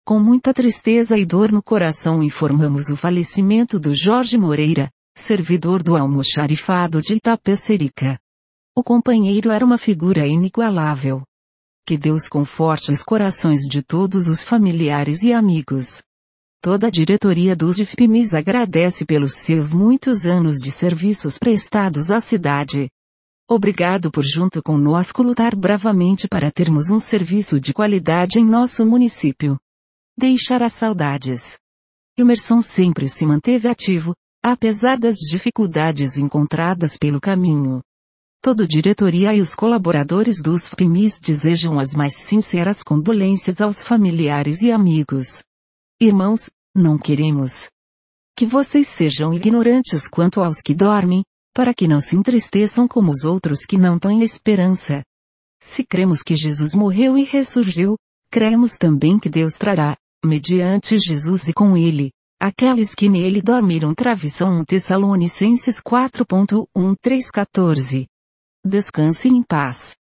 Com muita tristeza e dor no coração informamos o falecimento do Jorge Moreira, servidor do almoxarifado de Itapecerica. O companheiro era uma figura inigualável. Que Deus conforte os corações de todos os familiares e amigos. Toda a diretoria dos GFPMIS agradece pelos seus muitos anos de serviços prestados à cidade. Obrigado por junto conosco lutar bravamente para termos um serviço de qualidade em nosso município. Deixará saudades. Emerson sempre se manteve ativo, apesar das dificuldades encontradas pelo caminho. Toda a diretoria e os colaboradores dos FPMIS desejam as mais sinceras condolências aos familiares e amigos. Irmãos, não queremos que vocês sejam ignorantes quanto aos que dormem, para que não se entristeçam como os outros que não têm esperança. Se cremos que Jesus morreu e ressurgiu, cremos também que Deus trará, mediante Jesus e com ele, aqueles que nele dormiram. Travessão 1 Tessalonicenses 4.1-3-14. Descanse em paz.